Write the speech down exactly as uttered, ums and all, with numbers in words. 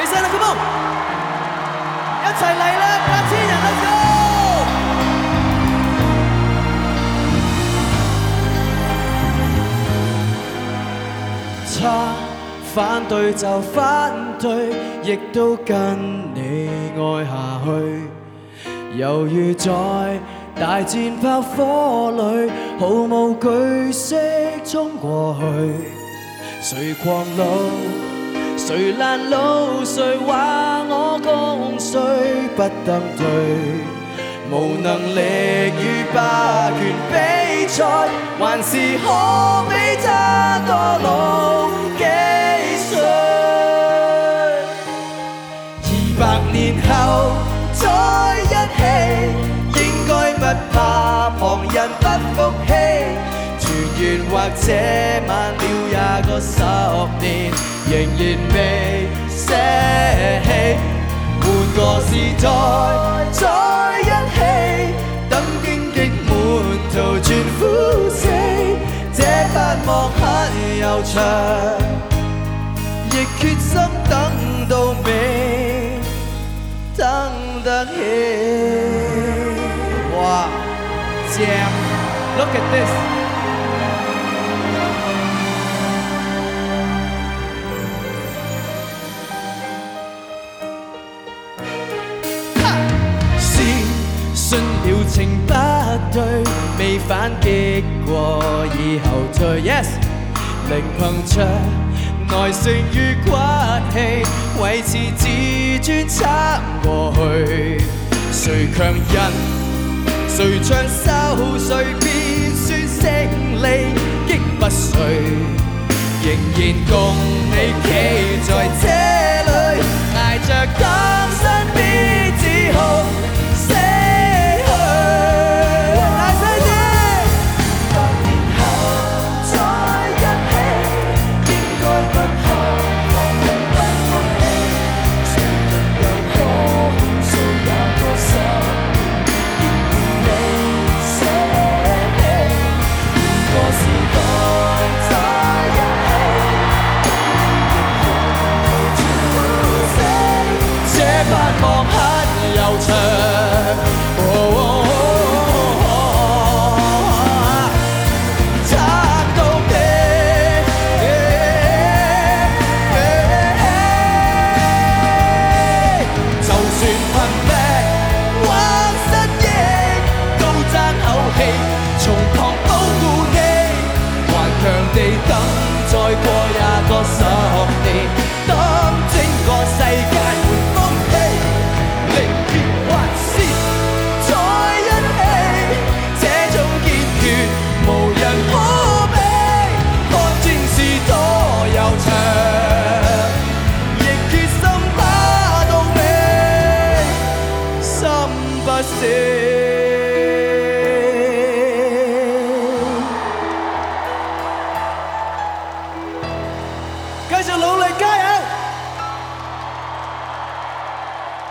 起身啦 ，Come on， 一齊嚟啦，八千人 ，Let's go！ 差反對就反對，亦都跟你愛下去，猶如在大戰炮火裏，毫無懼色衝過去。誰狂怒，誰攔路，誰話我共誰不登對，無能力與霸權比賽，還是可比他多老幾歲。二百年後再一起，應該不怕旁人不服氣。團圓或者晚了也個十年，仍然未捨棄。換個時代再一起，等荊棘滿途全枯死。這盼望很悠長，亦決心等到尾，等得起。哇，Jam，Look at this。信了情不對，未反擊過已後退。Yes， 靈憑着耐性與骨氣，維持自尊撐過去。誰強人，誰唱首，誰便算勝利，擊不碎。仍然共你企在這裏，捱着等。